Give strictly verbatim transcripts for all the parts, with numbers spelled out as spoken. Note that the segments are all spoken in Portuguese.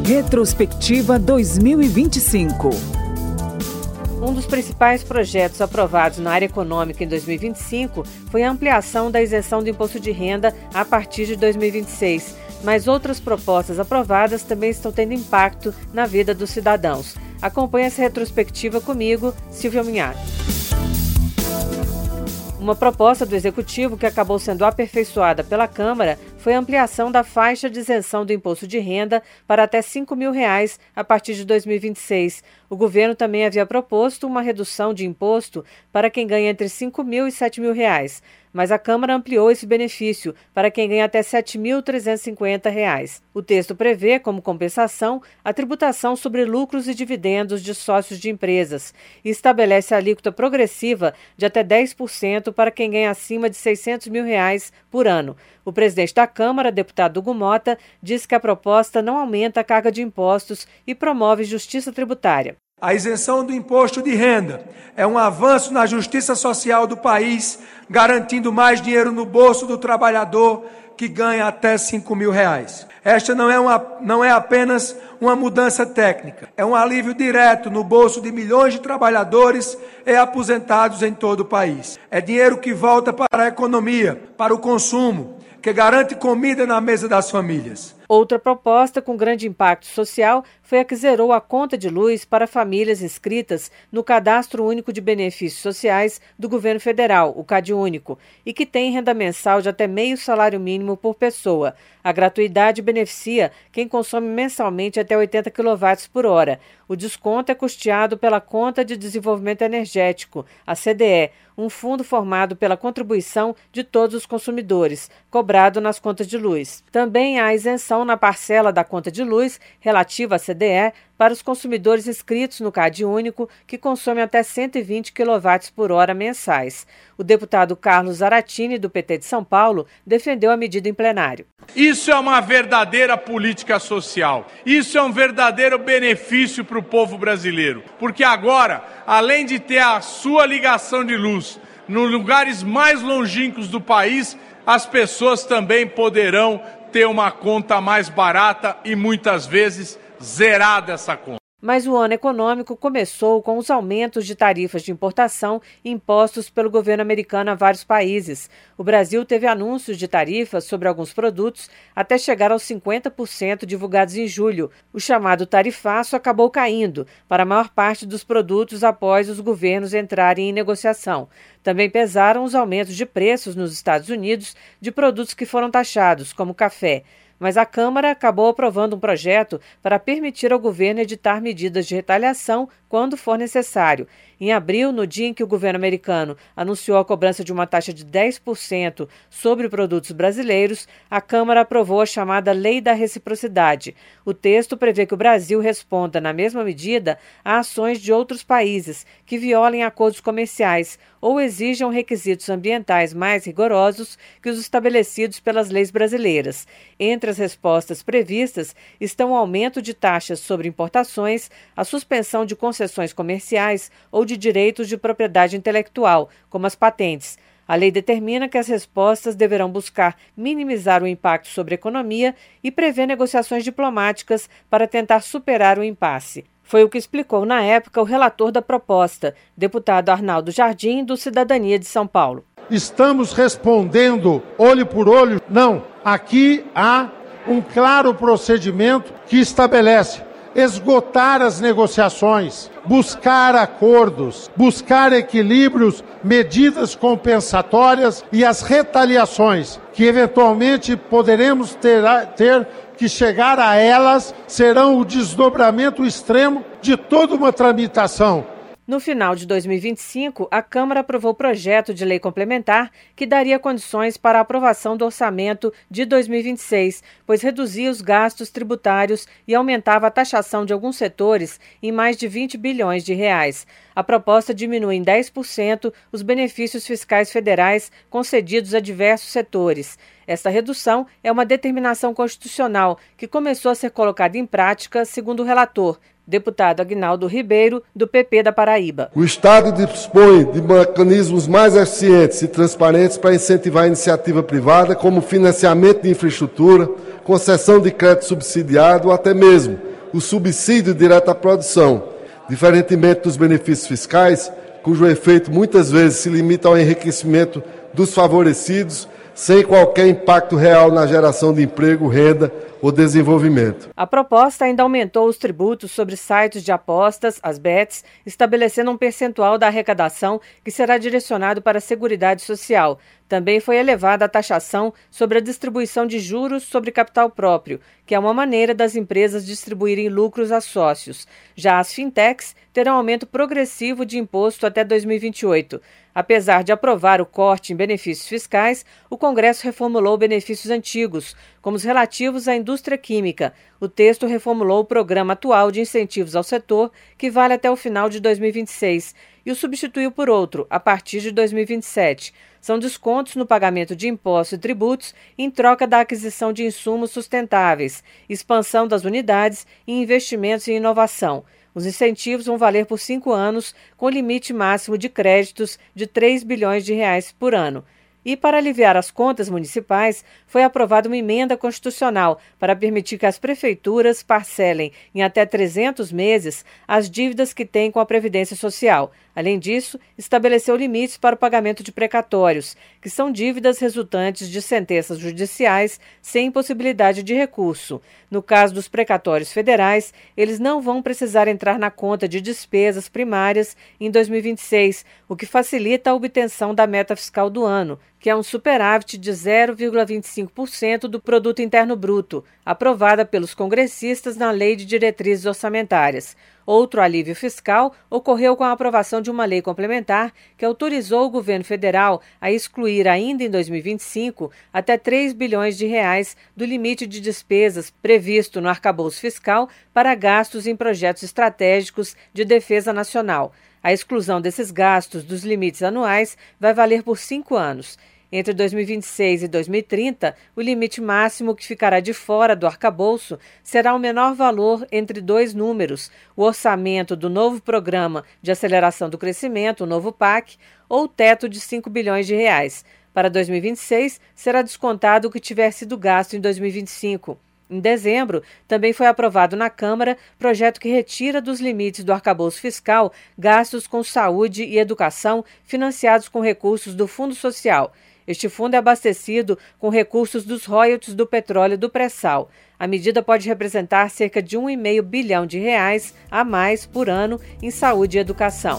Retrospectiva dois mil e vinte e cinco. Um dos principais projetos aprovados na área econômica em dois mil e vinte e cinco foi a ampliação da isenção do imposto de renda a partir de dois mil e vinte e seis, mas outras propostas aprovadas também estão tendo impacto na vida dos cidadãos. Acompanhe essa retrospectiva comigo, Silvia Minhato. Uma proposta do Executivo que acabou sendo aperfeiçoada pela Câmara foi a ampliação da faixa de isenção do imposto de renda para até cinco mil reais a partir de dois mil e vinte e seis. O governo também havia proposto uma redução de imposto para quem ganha entre cinco mil e sete mil reais, mas a Câmara ampliou esse benefício para quem ganha até sete mil trezentos e cinquenta reais. O texto prevê, como compensação, a tributação sobre lucros e dividendos de sócios de empresas e estabelece a alíquota progressiva de até dez por cento para quem ganha acima de seiscentos mil reais por ano. O presidente da Câmara, deputado Hugo Mota, disse que a proposta não aumenta a carga de impostos e promove justiça tributária. A isenção do imposto de renda é um avanço na justiça social do país, garantindo mais dinheiro no bolso do trabalhador que ganha até cinco mil reais. Esta não é, uma, não é apenas uma mudança técnica, é um alívio direto no bolso de milhões de trabalhadores e aposentados em todo o país. É dinheiro que volta para a economia, para o consumo, que garante comida na mesa das famílias. Outra proposta com grande impacto social foi a que zerou a conta de luz para famílias inscritas no Cadastro Único de Benefícios Sociais do Governo Federal, o CadÚnico, e que tem renda mensal de até meio salário mínimo por pessoa. A gratuidade beneficia quem consome mensalmente até oitenta quilowatts por hora. O desconto é custeado pela Conta de Desenvolvimento Energético, a C D E, um fundo formado pela contribuição de todos os consumidores, cobrado nas contas de luz. Também há isenção na parcela da conta de luz relativa à C D E para os consumidores inscritos no CadÚnico que consomem até cento e vinte quilowatts por hora mensais. O deputado Carlos Zaratini, do P T de São Paulo, defendeu a medida em plenário. Isso é uma verdadeira política social. Isso é um verdadeiro benefício para o povo brasileiro. Porque agora, além de ter a sua ligação de luz nos lugares mais longínquos do país, as pessoas também poderão ter uma conta mais barata e muitas vezes zerada essa conta. Mas o ano econômico começou com os aumentos de tarifas de importação impostos pelo governo americano a vários países. O Brasil teve anúncios de tarifas sobre alguns produtos até chegar aos cinquenta por cento divulgados em julho. O chamado tarifaço acabou caindo para a maior parte dos produtos após os governos entrarem em negociação. Também pesaram os aumentos de preços nos Estados Unidos de produtos que foram taxados, como café. Mas a Câmara acabou aprovando um projeto para permitir ao governo editar medidas de retaliação quando for necessário. Em abril, no dia em que o governo americano anunciou a cobrança de uma taxa de dez por cento sobre produtos brasileiros, a Câmara aprovou a chamada Lei da Reciprocidade. O texto prevê que o Brasil responda, na mesma medida, a ações de outros países que violem acordos comerciais ou exijam requisitos ambientais mais rigorosos que os estabelecidos pelas leis brasileiras. Entre as respostas previstas estão o aumento de taxas sobre importações, a suspensão de concessões comerciais ou de direitos de propriedade intelectual, como as patentes. A lei determina que as respostas deverão buscar minimizar o impacto sobre a economia e prevê negociações diplomáticas para tentar superar o impasse. Foi o que explicou na época o relator da proposta, deputado Arnaldo Jardim, do Cidadania de São Paulo. Estamos respondendo olho por olho? Não. Aqui há um claro procedimento que estabelece esgotar as negociações, buscar acordos, buscar equilíbrios, medidas compensatórias e as retaliações que eventualmente poderemos ter, ter que chegar a elas serão o desdobramento extremo de toda uma tramitação. No final de dois mil e vinte e cinco, a Câmara aprovou o projeto de lei complementar que daria condições para a aprovação do orçamento de dois mil e vinte e seis, pois reduzia os gastos tributários e aumentava a taxação de alguns setores em mais de vinte bilhões de reais. A proposta diminui em dez por cento os benefícios fiscais federais concedidos a diversos setores. Esta redução é uma determinação constitucional que começou a ser colocada em prática, segundo o relator, deputado Aguinaldo Ribeiro, do P P da Paraíba. O Estado dispõe de mecanismos mais eficientes e transparentes para incentivar a iniciativa privada, como financiamento de infraestrutura, concessão de crédito subsidiado ou até mesmo o subsídio direto à produção, diferentemente dos benefícios fiscais, cujo efeito muitas vezes se limita ao enriquecimento dos favorecidos, sem qualquer impacto real na geração de emprego, renda ou desenvolvimento. A proposta ainda aumentou os tributos sobre sites de apostas, as bets, estabelecendo um percentual da arrecadação que será direcionado para a Seguridade Social. Também foi elevada a taxação sobre a distribuição de juros sobre capital próprio, que é uma maneira das empresas distribuírem lucros a sócios. Já as fintechs terão aumento progressivo de imposto até dois mil e vinte e oito. Apesar de aprovar o corte em benefícios fiscais, o Congresso reformulou benefícios antigos, como os relativos à indústria química. O texto reformulou o programa atual de incentivos ao setor, que vale até o final de dois mil e vinte e seis, e o substituiu por outro, a partir de dois mil e vinte e sete. São descontos no pagamento de impostos e tributos em troca da aquisição de insumos sustentáveis, expansão das unidades e investimentos em inovação. Os incentivos vão valer por cinco anos, com limite máximo de créditos de três bilhões de reais por ano. E, para aliviar as contas municipais, foi aprovada uma emenda constitucional para permitir que as prefeituras parcelem em até trezentos meses as dívidas que têm com a Previdência Social. Além disso, estabeleceu limites para o pagamento de precatórios, que são dívidas resultantes de sentenças judiciais sem possibilidade de recurso. No caso dos precatórios federais, eles não vão precisar entrar na conta de despesas primárias em dois mil e vinte e seis, o que facilita a obtenção da meta fiscal do ano, que é um superávit de zero vírgula vinte e cinco por cento do Produto Interno Bruto, aprovada pelos congressistas na Lei de Diretrizes Orçamentárias. Outro alívio fiscal ocorreu com a aprovação de uma lei complementar que autorizou o governo federal a excluir ainda em dois mil e vinte e cinco até três bilhões de reais do limite de despesas previsto no arcabouço fiscal para gastos em projetos estratégicos de defesa nacional. A exclusão desses gastos dos limites anuais vai valer por cinco anos. Entre dois mil e vinte e seis e dois mil e trinta, o limite máximo que ficará de fora do arcabouço será o menor valor entre dois números, o orçamento do novo Programa de Aceleração do Crescimento, o novo P A C, ou o teto de cinco bilhões de reais. Para dois mil e vinte e seis, será descontado o que tiver sido gasto em dois mil e vinte e cinco. Em dezembro, também foi aprovado na Câmara projeto que retira dos limites do arcabouço fiscal gastos com saúde e educação financiados com recursos do Fundo Social. Este fundo é abastecido com recursos dos royalties do petróleo do pré-sal. A medida pode representar cerca de um vírgula cinco bilhão de reais a mais por ano em saúde e educação.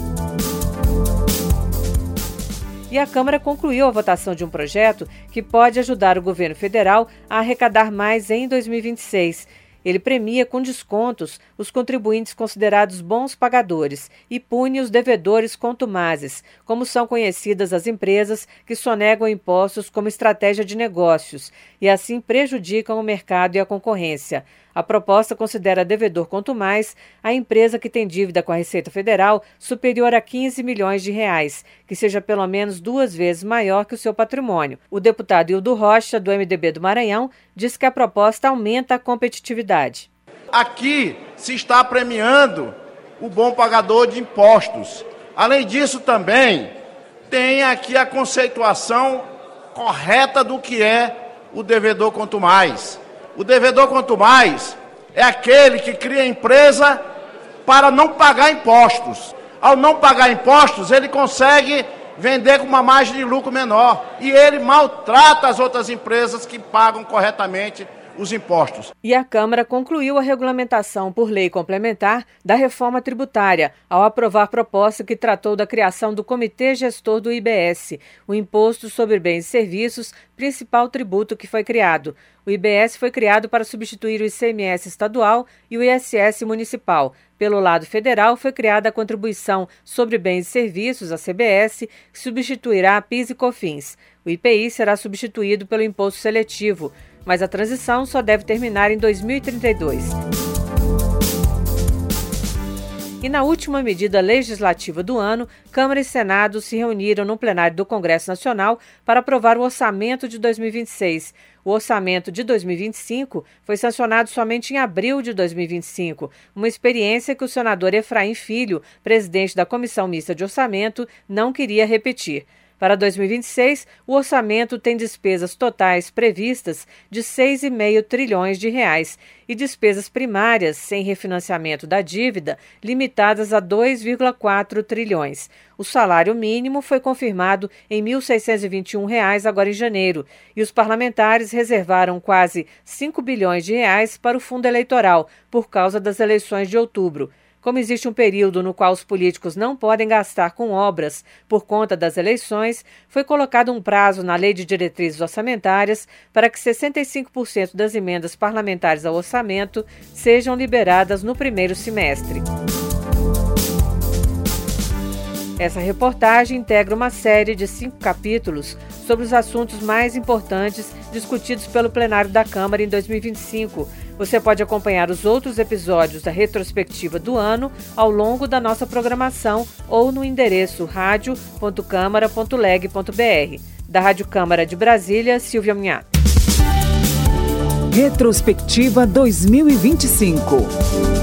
E a Câmara concluiu a votação de um projeto que pode ajudar o governo federal a arrecadar mais em dois mil e vinte e seis. Ele premia com descontos os contribuintes considerados bons pagadores e pune os devedores contumazes, como são conhecidas as empresas que sonegam impostos como estratégia de negócios e assim prejudicam o mercado e a concorrência. A proposta considera devedor contumaz a empresa que tem dívida com a Receita Federal superior a quinze milhões de reais, que seja pelo menos duas vezes maior que o seu patrimônio. O deputado Hildo Rocha, do M D B do Maranhão, diz que a proposta aumenta a competitividade. Aqui se está premiando o bom pagador de impostos. Além disso, também tem aqui a conceituação correta do que é o devedor contumaz. O devedor contumaz é aquele que cria empresa para não pagar impostos. Ao não pagar impostos, ele consegue vender com uma margem de lucro menor. E ele maltrata as outras empresas que pagam corretamente os impostos. E a Câmara concluiu a regulamentação por lei complementar da reforma tributária, ao aprovar proposta que tratou da criação do Comitê Gestor do I B S, o Imposto sobre Bens e Serviços, principal tributo que foi criado. O I B S foi criado para substituir o I C M S estadual e o I S S municipal. Pelo lado federal, foi criada a Contribuição sobre Bens e Serviços, a C B S, que substituirá a PIS e COFINS. O I P I será substituído pelo Imposto Seletivo, mas a transição só deve terminar em dois mil e trinta e dois. E na última medida legislativa do ano, Câmara e Senado se reuniram no plenário do Congresso Nacional para aprovar o orçamento de dois mil e vinte e seis. O orçamento de dois mil e vinte e cinco foi sancionado somente em abril de dois mil e vinte e cinco, uma experiência que o senador Efraim Filho, presidente da Comissão Mista de Orçamento, não queria repetir. Para dois mil e vinte e seis, o orçamento tem despesas totais previstas de seis vírgula cinco trilhões de reais e despesas primárias, sem refinanciamento da dívida, limitadas a dois vírgula quatro trilhões. O salário mínimo foi confirmado em mil seiscentos e vinte e um reais agora em janeiro e os parlamentares reservaram quase cinco bilhões de reais para o fundo eleitoral por causa das eleições de outubro. Como existe um período no qual os políticos não podem gastar com obras por conta das eleições, foi colocado um prazo na Lei de Diretrizes Orçamentárias para que sessenta e cinco por cento das emendas parlamentares ao orçamento sejam liberadas no primeiro semestre. Essa reportagem integra uma série de cinco capítulos sobre os assuntos mais importantes discutidos pelo plenário da Câmara em dois mil e vinte e cinco. Você pode acompanhar os outros episódios da retrospectiva do ano ao longo da nossa programação ou no endereço rádio ponto câmara ponto leg ponto br. Da Rádio Câmara de Brasília, Silvia Munhato. Retrospectiva dois mil e vinte e cinco.